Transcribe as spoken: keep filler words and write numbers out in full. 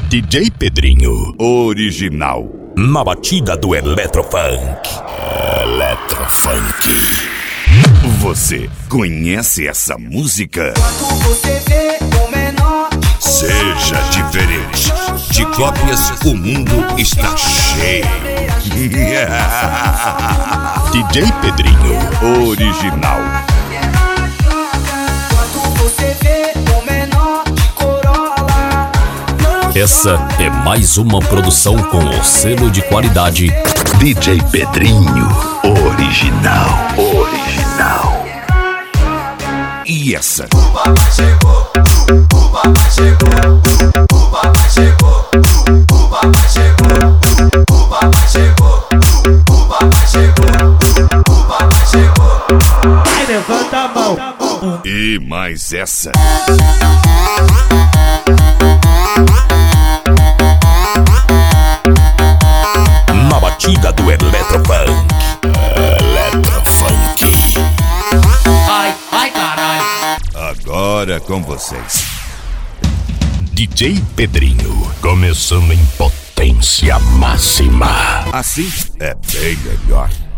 D J Pedrinho original. Na batida do Eletrofunk. Eletrofunk. Você conhece essa música? Quando você vê o menor, seja diferente. De cópias o mundo está cheio. D J Pedrinho original. quando você vê o menor de Corolla. Essa é mais uma produção com o selo de qualidade D J Pedrinho original. Original. E essa? O papai chegou, o papai chegou, o papai chegou, o papai chegou, o papai chegou, o papai chegou, o papai chegou. Aí levanta a mão. E mais essa? Na batida do Eletrofunk. Eletrofunk. Ai, ai caralho. Agora com vocês, D J Pedrinho, começando em potência máxima. Assim é bem melhor.